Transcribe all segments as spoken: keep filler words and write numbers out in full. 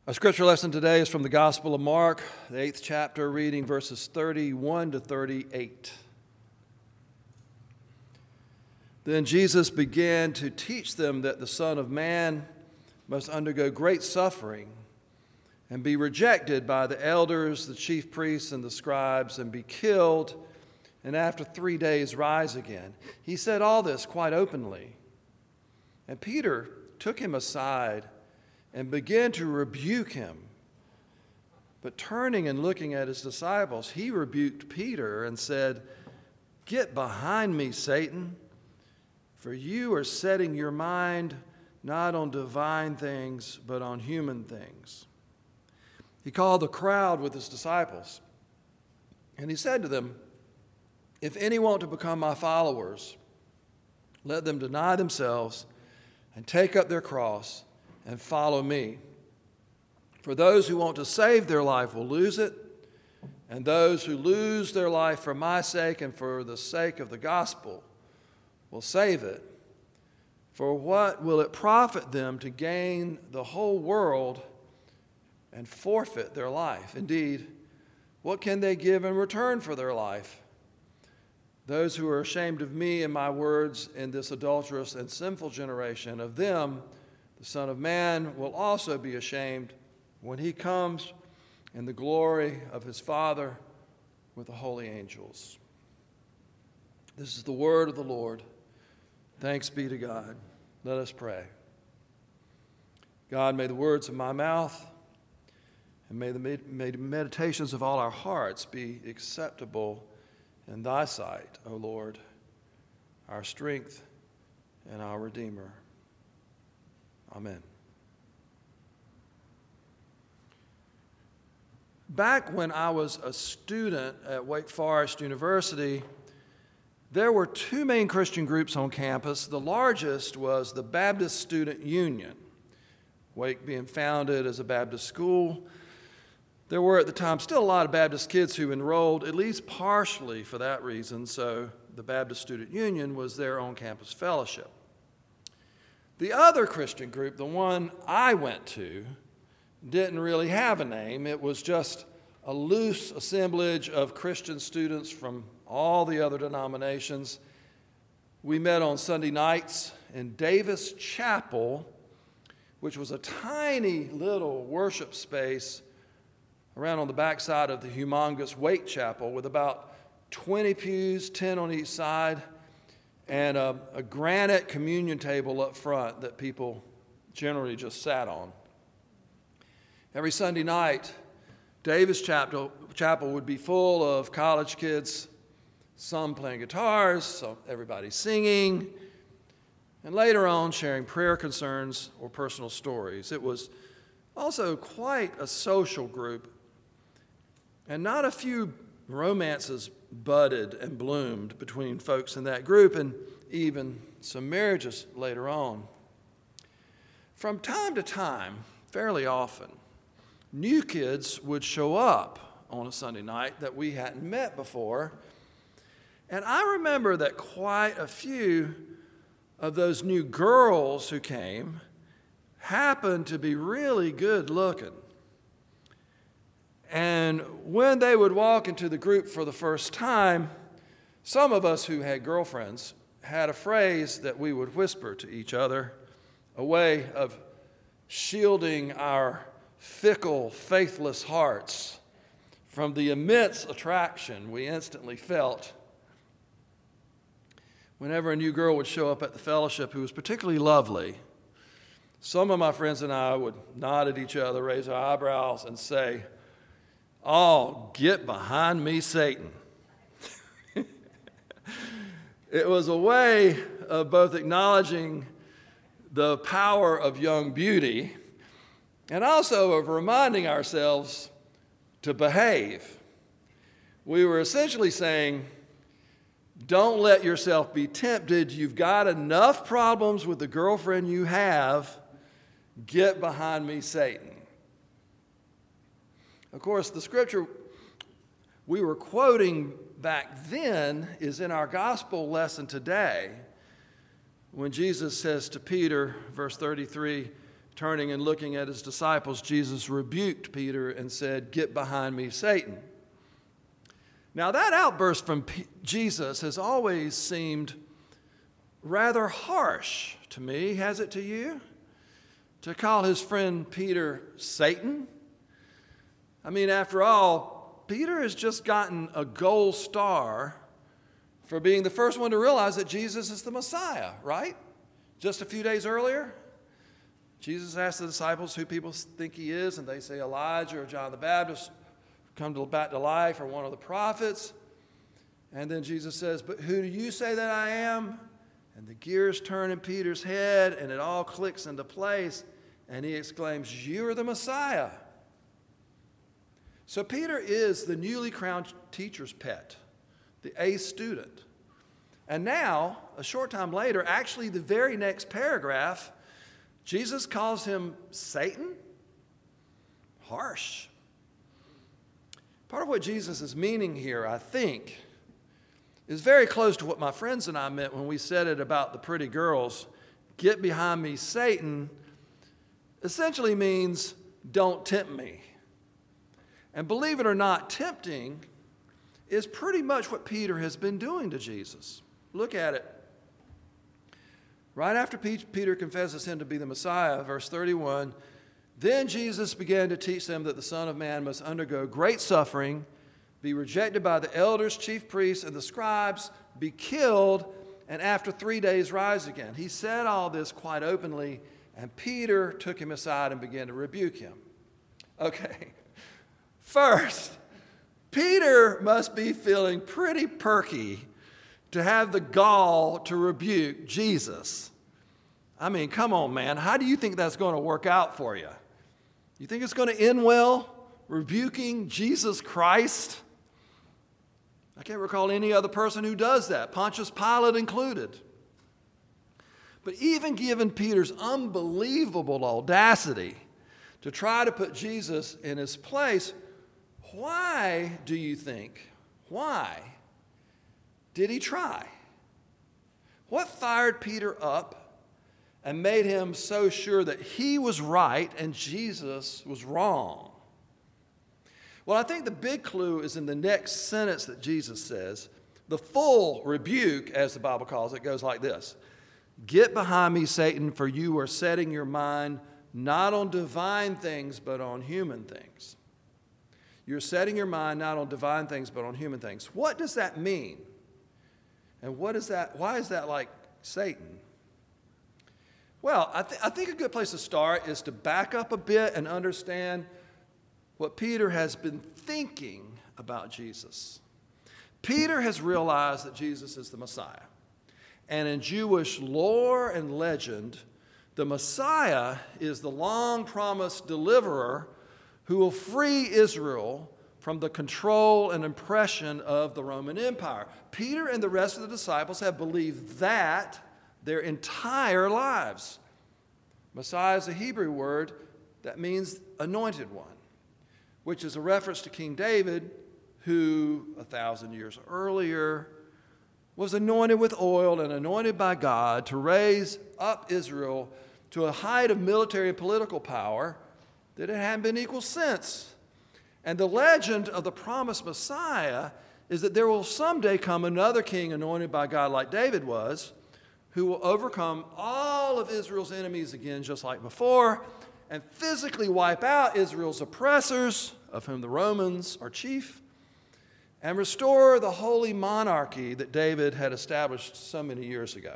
Our scripture lesson today is from the Gospel of Mark, the eighth chapter, reading verses thirty-one to thirty-eight. Then Jesus began to teach them that the Son of Man must undergo great suffering and be rejected by the elders, the chief priests, and the scribes, and be killed, and after three days rise again. He said all this quite openly. And Peter took him aside and began to rebuke him. But turning and looking at his disciples, he rebuked Peter and said, "Get behind me, Satan, for you are setting your mind not on divine things, but on human things." He called the crowd with his disciples, and he said to them, "If any want to become my followers, let them deny themselves and take up their cross and follow me. For those who want to save their life will lose it, and those who lose their life for my sake and for the sake of the gospel will save it. For what will it profit them to gain the whole world and forfeit their life? Indeed, what can they give in return for their life? Those who are ashamed of me and my words in this adulterous and sinful generation, of them the Son of Man will also be ashamed when he comes in the glory of his Father with the holy angels." This is the word of the Lord. Thanks be to God. Let us pray. God, may the words of my mouth and may the, may the meditations of all our hearts be acceptable in thy sight, O Lord, our strength and our Redeemer. Amen. Back when I was a student at Wake Forest University, there were two main Christian groups on campus. The largest was the Baptist Student Union, Wake being founded as a Baptist school. There were at the time still a lot of Baptist kids who enrolled, at least partially for that reason, so the Baptist Student Union was their on-campus fellowship. The other Christian group, the one I went to, didn't really have a name. It was just a loose assemblage of Christian students from all the other denominations. We met on Sunday nights in Davis Chapel, which was a tiny little worship space around on the backside of the humongous Wake Chapel with about twenty pews, ten on each side, and a, a granite communion table up front that people generally just sat on. Every Sunday night, Davis Chapel, Chapel would be full of college kids, some playing guitars, some, everybody singing, and later on sharing prayer concerns or personal stories. It was also quite a social group, and not a few romances budded and bloomed between folks in that group, and even some marriages later on. From time to time, fairly often, new kids would show up on a Sunday night that we hadn't met before, and I remember that quite a few of those new girls who came happened to be really good looking. And when they would walk into the group for the first time, some of us who had girlfriends had a phrase that we would whisper to each other, a way of shielding our fickle, faithless hearts from the immense attraction we instantly felt whenever a new girl would show up at the fellowship who was particularly lovely. Some of my friends and I would nod at each other, raise our eyebrows, and say, "Oh, get behind me, Satan." It was a way of both acknowledging the power of young beauty and also of reminding ourselves to behave. We were essentially saying, don't let yourself be tempted. You've got enough problems with the girlfriend you have. Get behind me, Satan. Of course, the scripture we were quoting back then is in our gospel lesson today when Jesus says to Peter, verse thirty-three, Turning and looking at his disciples, Jesus rebuked Peter and said, "Get behind me, Satan." Now, that outburst from P- Jesus has always seemed rather harsh to me, has it to you? To call his friend Peter Satan? I mean, after all, Peter has just gotten a gold star for being the first one to realize that Jesus is the Messiah, right? Just a few days earlier, Jesus asked the disciples who people think he is, and they say Elijah or John the Baptist, come to, back to life, or one of the prophets. And then Jesus says, "But who do you say that I am?" And the gears turn in Peter's head, and it all clicks into place, and he exclaims, "You are the Messiah." So Peter is the newly crowned teacher's pet, the A student. And now, a short time later, actually the very next paragraph, Jesus calls him Satan? Harsh. Part of what Jesus is meaning here, I think, is very close to what my friends and I meant when we said it about the pretty girls. "Get behind me, Satan," essentially means don't tempt me. And believe it or not, tempting is pretty much what Peter has been doing to Jesus. Look at it. Right after Peter confesses him to be the Messiah, verse thirty-one, "Then Jesus began to teach them that the Son of Man must undergo great suffering, be rejected by the elders, chief priests, and the scribes, be killed, and after three days rise again." He said all this quite openly, and Peter took him aside and began to rebuke him. Okay, first, Peter must be feeling pretty perky to have the gall to rebuke Jesus. I mean, come on, man. How do you think that's going to work out for you? You think it's going to end well, rebuking Jesus Christ? I can't recall any other person who does that, Pontius Pilate included. But even given Peter's unbelievable audacity to try to put Jesus in his place, why do you think, why did he try? What fired Peter up and made him so sure that he was right and Jesus was wrong? Well, I think the big clue is in the next sentence that Jesus says. The full rebuke, as the Bible calls it, goes like this: "Get behind me, Satan, for you are setting your mind not on divine things, but on human things." You're setting your mind not on divine things, but on human things. What does that mean? And what is that? Why is that like Satan? Well, I, th- I think a good place to start is to back up a bit and understand what Peter has been thinking about Jesus. Peter has realized that Jesus is the Messiah. And in Jewish lore and legend, the Messiah is the long-promised deliverer who will free Israel from the control and oppression of the Roman Empire. Peter and the rest of the disciples have believed that their entire lives. Messiah is a Hebrew word that means anointed one, which is a reference to King David, who a thousand years earlier was anointed with oil and anointed by God to raise up Israel to a height of military and political power that it hadn't been equal since. And the legend of the promised Messiah is that there will someday come another king anointed by God like David was, who will overcome all of Israel's enemies again just like before, and physically wipe out Israel's oppressors, of whom the Romans are chief, and restore the holy monarchy that David had established so many years ago.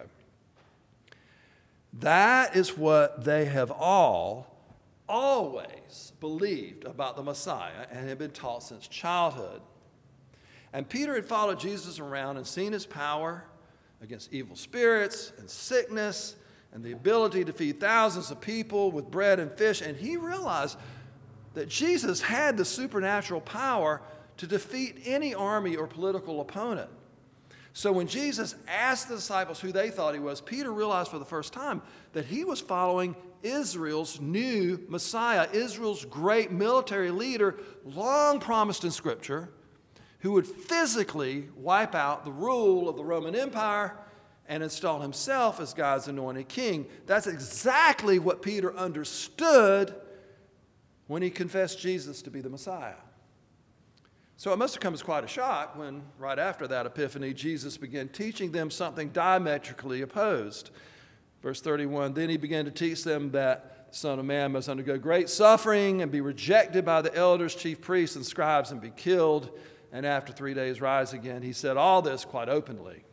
That is what they have all, always believed about the Messiah and had been taught since childhood. And Peter had followed Jesus around and seen his power against evil spirits and sickness and the ability to feed thousands of people with bread and fish. And he realized that Jesus had the supernatural power to defeat any army or political opponent. So when Jesus asked the disciples who they thought he was, Peter realized for the first time that he was following Israel's new Messiah, Israel's great military leader, long promised in Scripture, who would physically wipe out the rule of the Roman Empire and install himself as God's anointed king. That's exactly what Peter understood when he confessed Jesus to be the Messiah. So it must have come as quite a shock when, right after that epiphany, Jesus began teaching them something diametrically opposed. Verse thirty-one, then he began to teach them that the Son of Man must undergo great suffering and be rejected by the elders, chief priests, and scribes and be killed, and after three days rise again. He said all this quite openly.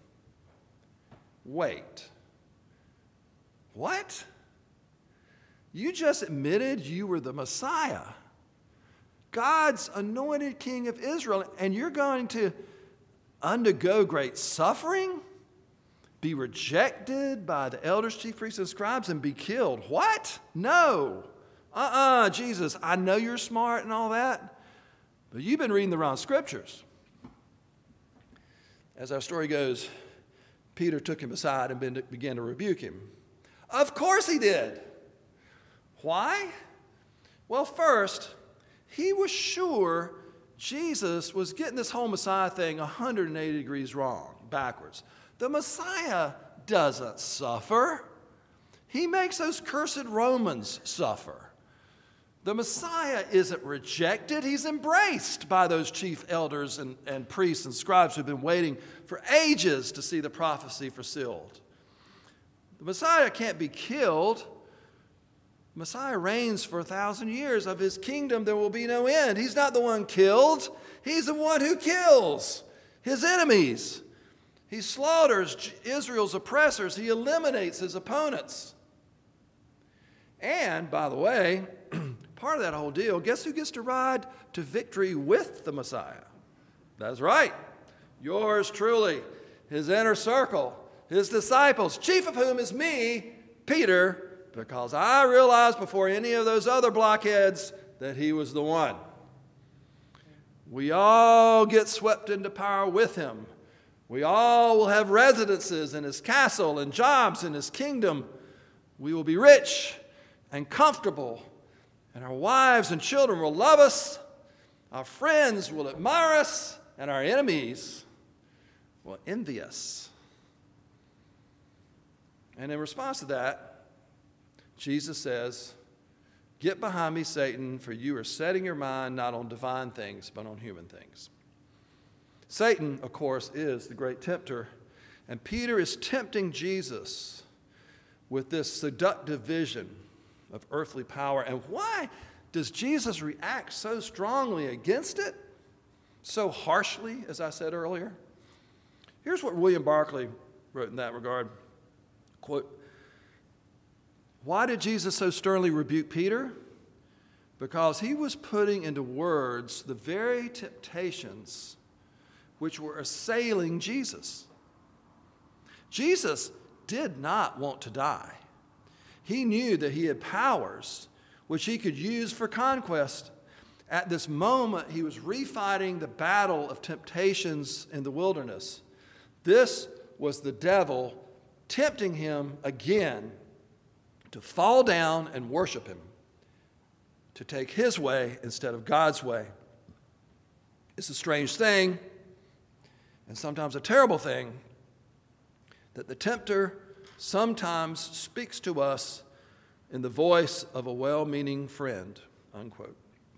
Wait. What? You just admitted you were the Messiah, God's anointed king of Israel, and you're going to undergo great suffering, be rejected by the elders, chief priests, and scribes, and be killed. What? No. Uh-uh, Jesus, I know you're smart and all that, but you've been reading the wrong scriptures. As our story goes, Peter took him aside and began to rebuke him. Of course he did. Why? Well, first, he was sure Jesus was getting this whole Messiah thing one hundred eighty degrees wrong, backwards. The Messiah doesn't suffer. He makes those cursed Romans suffer. The Messiah isn't rejected. He's embraced by those chief elders and, and priests and scribes who've been waiting for ages to see the prophecy fulfilled. The Messiah can't be killed. Messiah reigns for a thousand years. Of his kingdom there will be no end. He's not the one killed. He's the one who kills his enemies. He slaughters Israel's oppressors. He eliminates his opponents. And, by the way, part of that whole deal, guess who gets to ride to victory with the Messiah? That's right. Yours truly, his inner circle, his disciples, chief of whom is me, Peter, because I realized before any of those other blockheads that he was the one. We all get swept into power with him. We all will have residences in his castle and jobs in his kingdom. We will be rich and comfortable, and our wives and children will love us. Our friends will admire us, and our enemies will envy us. And in response to that, Jesus says, get behind me, Satan, for you are setting your mind not on divine things, but on human things. Satan, of course, is the great tempter, and Peter is tempting Jesus with this seductive vision of earthly power. And why does Jesus react so strongly against it, so harshly, as I said earlier? Here's what William Barclay wrote in that regard. Quote, why did Jesus so sternly rebuke Peter? Because he was putting into words the very temptations which were assailing Jesus. Jesus did not want to die. He knew that he had powers which he could use for conquest. At this moment, he was refighting the battle of temptations in the wilderness. This was the devil tempting him again to fall down and worship him, to take his way instead of God's way. It's a strange thing, and sometimes a terrible thing, that the tempter sometimes speaks to us in the voice of a well-meaning friend, unquote.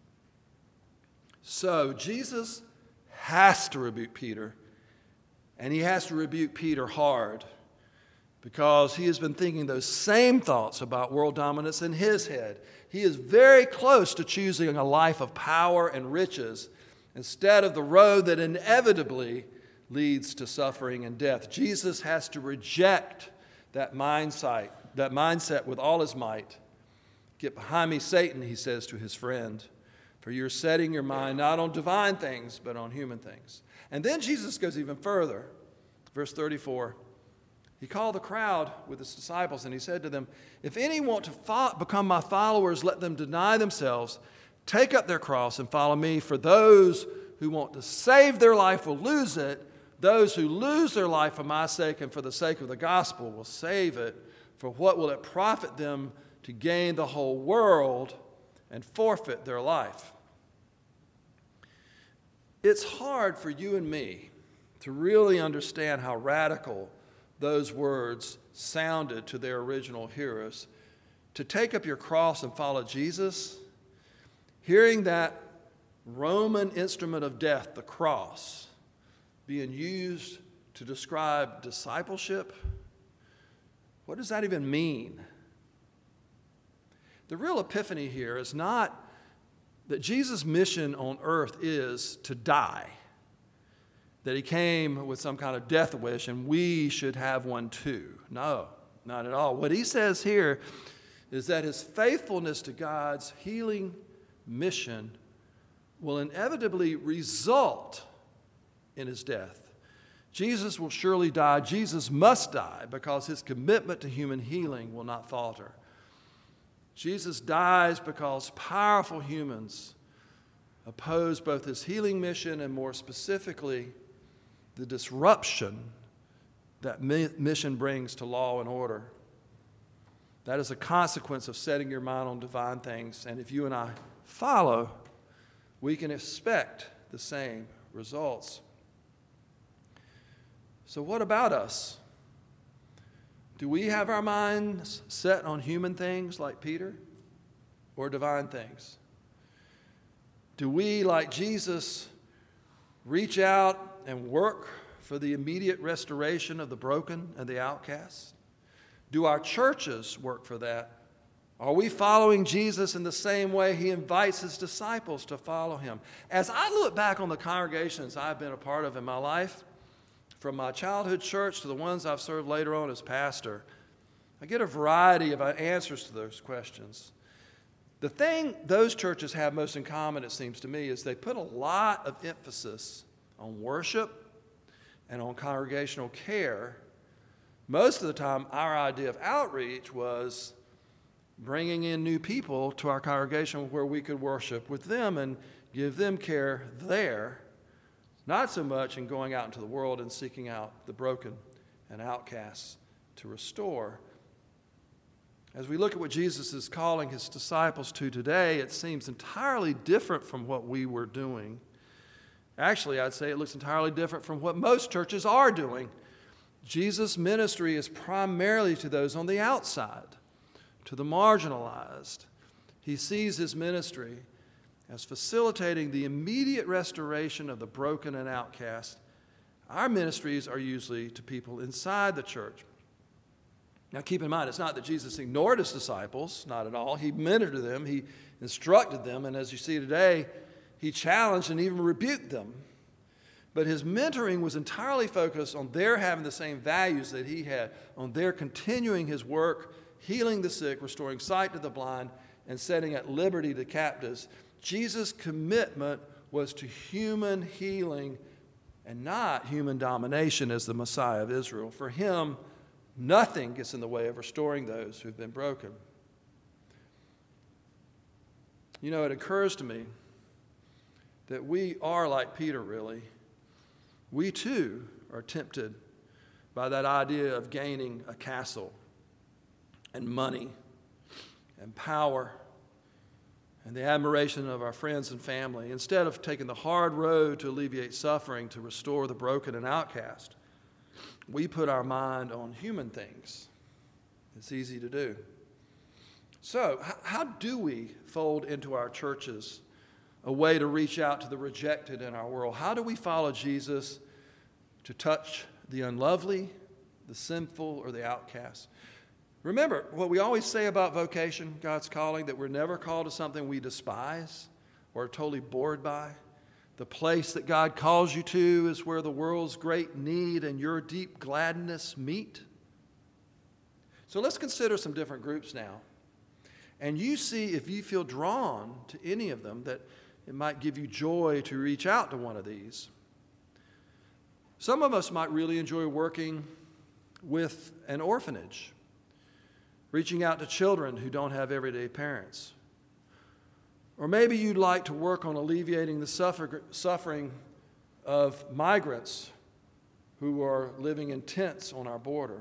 So Jesus has to rebuke Peter, and he has to rebuke Peter hard, because he has been thinking those same thoughts about world dominance in his head. He is very close to choosing a life of power and riches instead of the road that inevitably leads to suffering and death. Jesus has to reject that mindset, that mindset with all his might. Get behind me, Satan, he says to his friend, for you're setting your mind not on divine things, but on human things. And then Jesus goes even further. Verse thirty-four. He called the crowd with his disciples, and he said to them, if any want to fo- become my followers, let them deny themselves, take up their cross, and follow me. For those who want to save their life will lose it. Those who lose their life for my sake and for the sake of the gospel will save it. For what will it profit them to gain the whole world and forfeit their life? It's hard for you and me to really understand how radical those words sounded to their original hearers, to take up your cross and follow Jesus, hearing that Roman instrument of death, the cross, being used to describe discipleship, what does that even mean? The real epiphany here is not that Jesus' mission on earth is to die, that he came with some kind of death wish and we should have one too. No, not at all. What he says here is that his faithfulness to God's healing mission will inevitably result in his death. Jesus will surely die. Jesus must die because his commitment to human healing will not falter. Jesus dies because powerful humans oppose both his healing mission and, more specifically, the disruption that mission brings to law and order. That is a consequence of setting your mind on divine things. And if you and I follow, we can expect the same results. So what about us? Do we have our minds set on human things like Peter, or divine things? Do we, like Jesus, reach out and work for the immediate restoration of the broken and the outcast? Do our churches work for that? Are we following Jesus in the same way he invites his disciples to follow him? As I look back on the congregations I've been a part of in my life, from my childhood church to the ones I've served later on as pastor, I get a variety of answers to those questions. The thing those churches have most in common, it seems to me, is they put a lot of emphasis on worship and on congregational care. Most of the time, our idea of outreach was bringing in new people to our congregation where we could worship with them and give them care there, not so much in going out into the world and seeking out the broken and outcasts to restore. As we look at what Jesus is calling his disciples to today, it seems entirely different from what we were doing. Actually, I'd say it looks entirely different from what most churches are doing. Jesus' ministry is primarily to those on the outside, to the marginalized. He sees his ministry as facilitating the immediate restoration of the broken and outcast. Our ministries are usually to people inside the church. Now keep in mind, it's not that Jesus ignored his disciples, not at all. He ministered to them, he instructed them, and as you see today, he challenged and even rebuked them. But his mentoring was entirely focused on their having the same values that he had, on their continuing his work, healing the sick, restoring sight to the blind, and setting at liberty the captives. Jesus' commitment was to human healing and not human domination as the Messiah of Israel. For him, nothing gets in the way of restoring those who've been broken. You know, it occurs to me that we are like Peter, really. We too are tempted by that idea of gaining a castle and money and power and the admiration of our friends and family, instead of taking the hard road to alleviate suffering, to restore the broken and outcast. We put our mind on human things. It's easy to do. So, how do we fold into our churches a way to reach out to the rejected in our world? How do we follow Jesus to touch the unlovely, the sinful, or the outcast? Remember what we always say about vocation, God's calling, that we're never called to something we despise or are totally bored by. The place that God calls you to is where the world's great need and your deep gladness meet. So let's consider some different groups now. And you see if you feel drawn to any of them, that it might give you joy to reach out to one of these. Some of us might really enjoy working with an orphanage, reaching out to children who don't have everyday parents. Or maybe you'd like to work on alleviating the suffer- suffering of migrants who are living in tents on our border.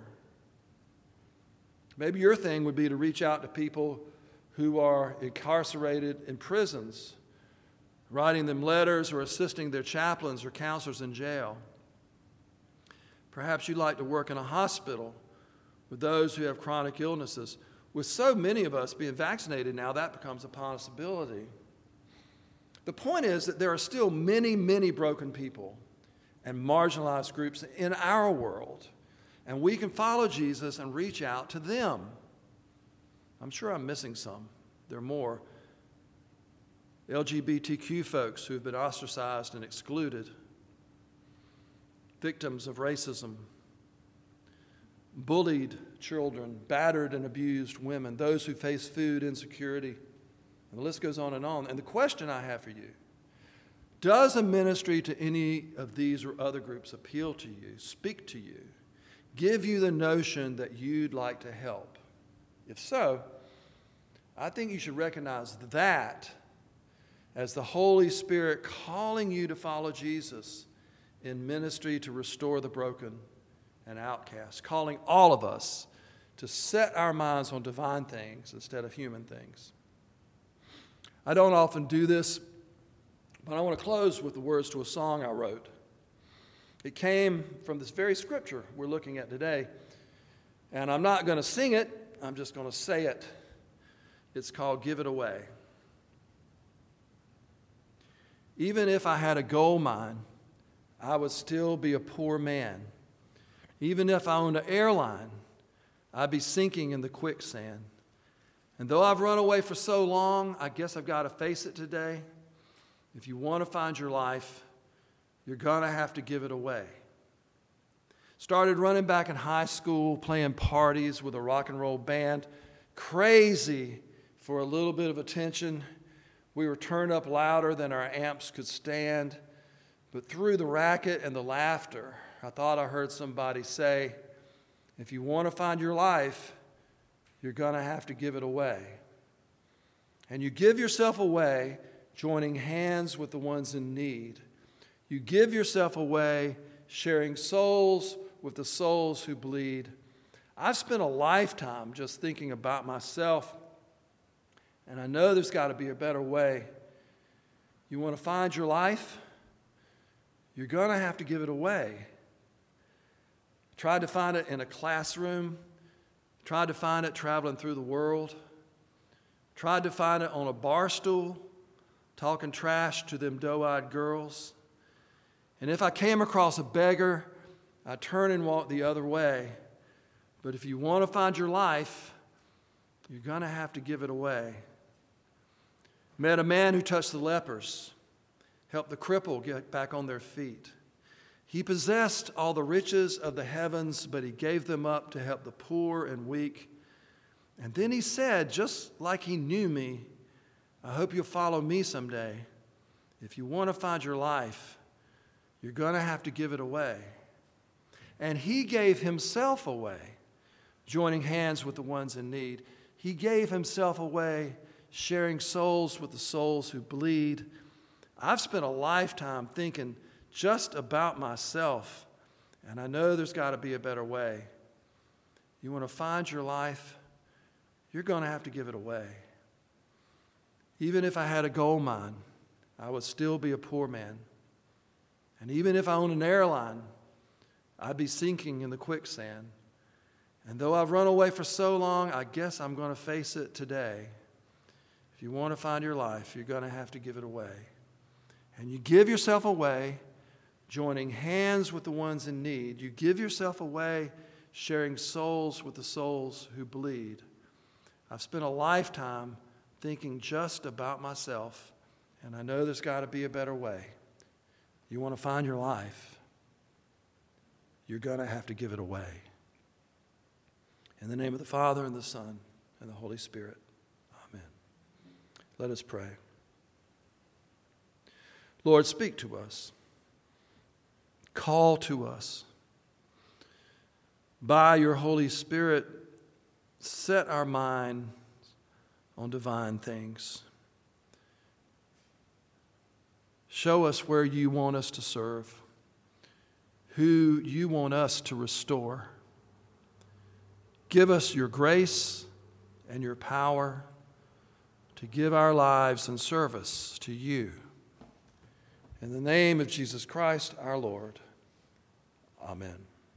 Maybe your thing would be to reach out to people who are incarcerated in prisons, writing them letters or assisting their chaplains or counselors in jail. Perhaps you'd like to work in a hospital with those who have chronic illnesses. With so many of us being vaccinated now, that becomes a possibility. The point is that there are still many, many broken people and marginalized groups in our world, and we can follow Jesus and reach out to them. I'm sure I'm missing some. There are more. L G B T Q folks who have been ostracized and excluded, victims of racism, bullied children, battered and abused women, those who face food insecurity, and the list goes on and on. And the question I have for you, does a ministry to any of these or other groups appeal to you, speak to you, give you the notion that you'd like to help? If so, I think you should recognize that as the Holy Spirit calling you to follow Jesus in ministry to restore the broken and outcast, calling all of us to set our minds on divine things instead of human things. I don't often do this, but I want to close with the words to a song I wrote. It came from this very scripture we're looking at today, and I'm not going to sing it, I'm just going to say it. It's called Give It Away. Even if I had a gold mine, I would still be a poor man. Even if I owned an airline, I'd be sinking in the quicksand. And though I've run away for so long, I guess I've got to face it today. If you want to find your life, you're going to have to give it away. Started running back in high school, playing parties with a rock and roll band. Crazy for a little bit of attention. We were turned up louder than our amps could stand. But through the racket and the laughter, I thought I heard somebody say, if you want to find your life, you're going to have to give it away. And you give yourself away, joining hands with the ones in need. You give yourself away, sharing souls with the souls who bleed. I've spent a lifetime just thinking about myself, and I know there's got to be a better way. You want to find your life? You're going to have to give it away. Tried to find it in a classroom. Tried to find it traveling through the world. Tried to find it on a bar stool, talking trash to them doe-eyed girls. And if I came across a beggar, I'd turn and walk the other way. But if you want to find your life, you're going to have to give it away. Met a man who touched the lepers, helped the cripple get back on their feet. He possessed all the riches of the heavens, but he gave them up to help the poor and weak. And then he said, just like he knew me, I hope you'll follow me someday. If you want to find your life, you're going to have to give it away. And he gave himself away, joining hands with the ones in need. He gave himself away, sharing souls with the souls who bleed. I've spent a lifetime thinking just about myself, and I know there's got to be a better way. You want to find your life, you're going to have to give it away. Even if I had a gold mine, I would still be a poor man. And even if I owned an airline, I'd be sinking in the quicksand. And though I've run away for so long, I guess I'm going to face it today. If you want to find your life, you're going to have to give it away. And you give yourself away, joining hands with the ones in need. You give yourself away, sharing souls with the souls who bleed. I've spent a lifetime thinking just about myself, and I know there's got to be a better way. You want to find your life, you're going to have to give it away. In the name of the Father, and the Son, and the Holy Spirit. Amen. Let us pray. Lord, speak to us. Call to us. By your Holy Spirit, set our mind on divine things. Show us where you want us to serve, who you want us to restore. Give us your grace and your power to give our lives in service to you. In the name of Jesus Christ, our Lord. Amen.